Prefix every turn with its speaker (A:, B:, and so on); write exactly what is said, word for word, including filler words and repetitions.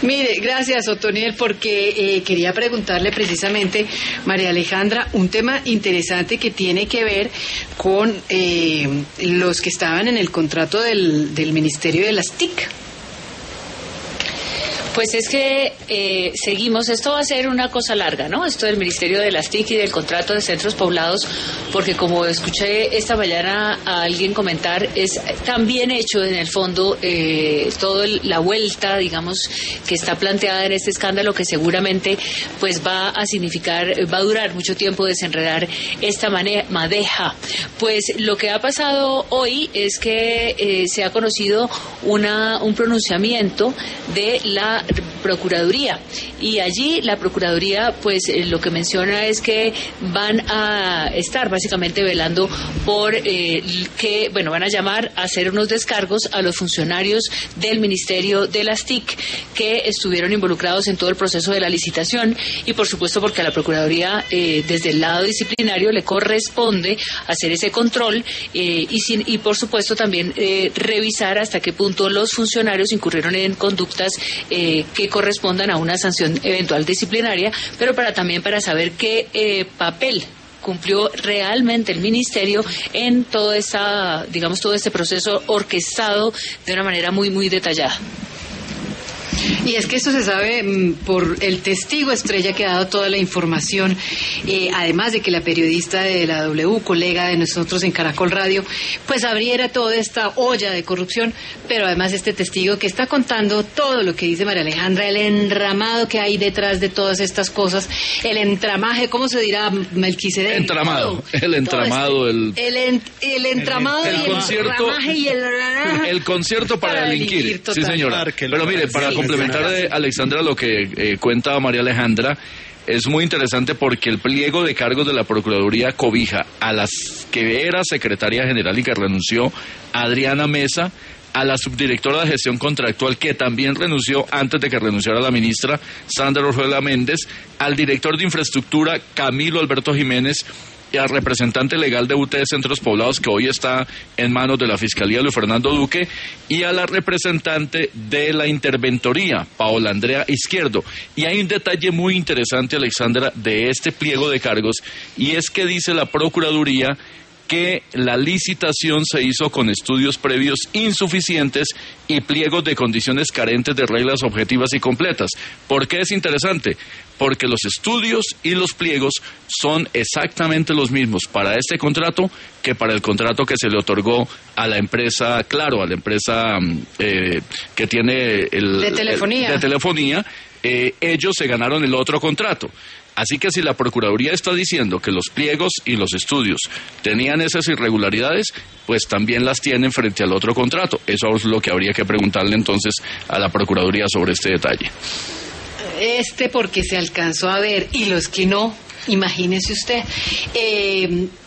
A: Mire, gracias, Otoniel, porque eh, quería preguntarle precisamente, María Alejandra, un tema interesante que tiene que ver con eh, los que estaban en el contrato del, del Ministerio de las T I C.
B: Pues es que eh, seguimos, esto va a ser una cosa larga, ¿no? Esto del Ministerio de las T I C y del contrato de centros poblados, porque como escuché esta mañana a alguien comentar, es tan bien hecho en el fondo eh, toda la vuelta, digamos, que está planteada en este escándalo, que seguramente pues va a significar, va a durar mucho tiempo desenredar esta mane- madeja. Pues lo que ha pasado hoy es que eh, se ha conocido una, un pronunciamiento de la Procuraduría, y allí la Procuraduría pues eh, lo que menciona es que van a estar básicamente velando por eh, que, bueno, van a llamar a hacer unos descargos a los funcionarios del Ministerio de las T I C que estuvieron involucrados en todo el proceso de la licitación, y por supuesto porque a la Procuraduría eh, desde el lado disciplinario le corresponde hacer ese control eh, y, sin, y por supuesto también eh, revisar hasta qué punto los funcionarios incurrieron en conductas eh, que correspondan a una sanción eventual disciplinaria, pero para también para saber qué eh, papel cumplió realmente el ministerio en todo esta, digamos, todo este proceso orquestado de una manera muy, muy detallada.
A: Y es que esto se sabe mmm, por el testigo estrella que ha dado toda la información, eh, además de que la periodista de la W, colega de nosotros en Caracol Radio, pues abriera toda esta olla de corrupción, pero además este testigo que está contando todo lo que dice María Alejandra, el enramado que hay detrás de todas estas cosas, el entramaje, ¿cómo se dirá, Melquisedec?
C: Entramado, el entramado,
A: este, el... El, en, el entramado
C: el, el,
A: y el
C: concierto,
A: enramaje y el...
C: El concierto para, para delinquir, delinquir sí señora. Pero mire, para sí, complementar de Alexandra lo que eh, cuenta María Alejandra, es muy interesante porque el pliego de cargos de la Procuraduría cobija a las que era secretaria general y que renunció, Adriana Mesa, a la subdirectora de gestión contractual que también renunció antes de que renunciara la ministra Sandra Orjuela Méndez, al director de infraestructura Camilo Alberto Jiménez y al representante legal de U T de Centros Poblados, que hoy está en manos de la Fiscalía, Luis Fernando Duque, y a la representante de la Interventoría, Paola Andrea Izquierdo. Y hay un detalle muy interesante, Alexandra, de este pliego de cargos, y es que dice la Procuraduría que la licitación se hizo con estudios previos insuficientes y pliegos de condiciones carentes de reglas objetivas y completas. ¿Por qué es interesante? Porque los estudios y los pliegos son exactamente los mismos para este contrato que para el contrato que se le otorgó a la empresa, claro, a la empresa eh, que tiene el...
A: De telefonía.
C: El, de telefonía, eh, ellos se ganaron el otro contrato. Así que si la Procuraduría está diciendo que los pliegos y los estudios tenían esas irregularidades, pues también las tienen frente al otro contrato. Eso es lo que habría que preguntarle entonces a la Procuraduría sobre este detalle.
A: Este porque se alcanzó a ver y los que no, imagínese usted. Eh,